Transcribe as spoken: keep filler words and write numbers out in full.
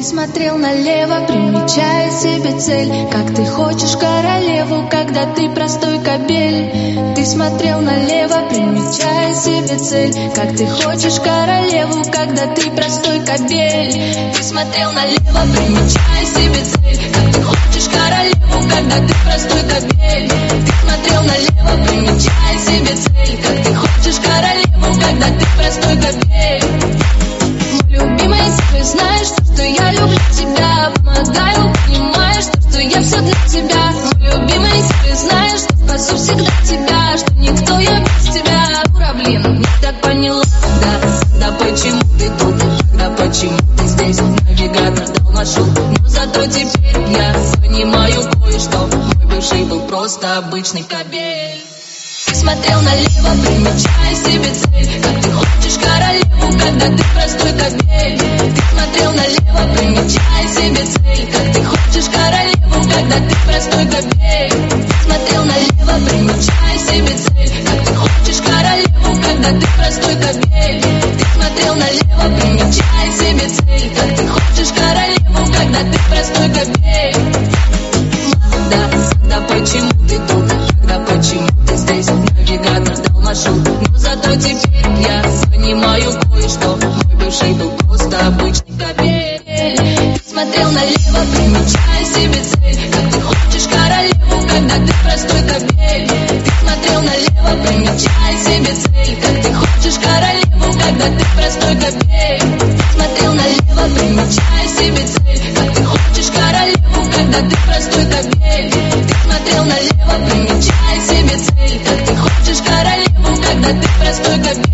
Ты смотрел налево, примечая себе цель. Как ты хочешь королеву, когда ты простой кобель. Ты смотрел налево, примечая себе цель. Как ты хочешь королеву, когда ты простой кобель. Ты смотрел налево, примечая себе цель. Как ты хочешь королеву, когда ты простой кобель. Ты смотрел налево, примечая себе цель. Как ты хочешь королеву, когда ты простой кобель. Любимый, ты знаешь, что, что я люблю тебя. Помогаю, понимаешь, что, что я все для тебя. Мой любимый, ты знаешь, что спасу всегда тебя. Что никто я без тебя. Ура, блин, не так поняла. Да, да почему ты тут? Да почему ты здесь? Навигатор дал маршрут, но зато теперь я понимаю кое-что. Мой бывший был просто обычный кобель. Ты смотрел налево, примечая себе цель. Как ты хочешь королеву, когда ты простой кобель. Ты смотрел налево, примечая себе цель. Как ты хочешь королеву, когда ты простой кобель. Ты смотрел налево, примечая себе цель. Как ты хочешь королеву, когда ты простой кобель. Ты смотрел налево, примечая себе цель. Как ты хочешь королеву, когда ты простой кобель. Да, да почему ты тут? Да почему ты здесь? Навигатор дал маршрут, но зато теперь я понимаю кое-что. Мой бывший был просто обычный кобель. Ты смотрел налево, примечая себе цель. Как ты хочешь королеву, когда ты простой кобель. Ты смотрел налево, примечая себе цель. Как ты хочешь королеву, когда ты простой кобель. Ты смотрел налево, примечая себе цель. Как ты хочешь королеву, когда ты простой кобель. Ты смотрел налево, примечая себе цель. Как ты хочешь королеву, когда ты простой кобель.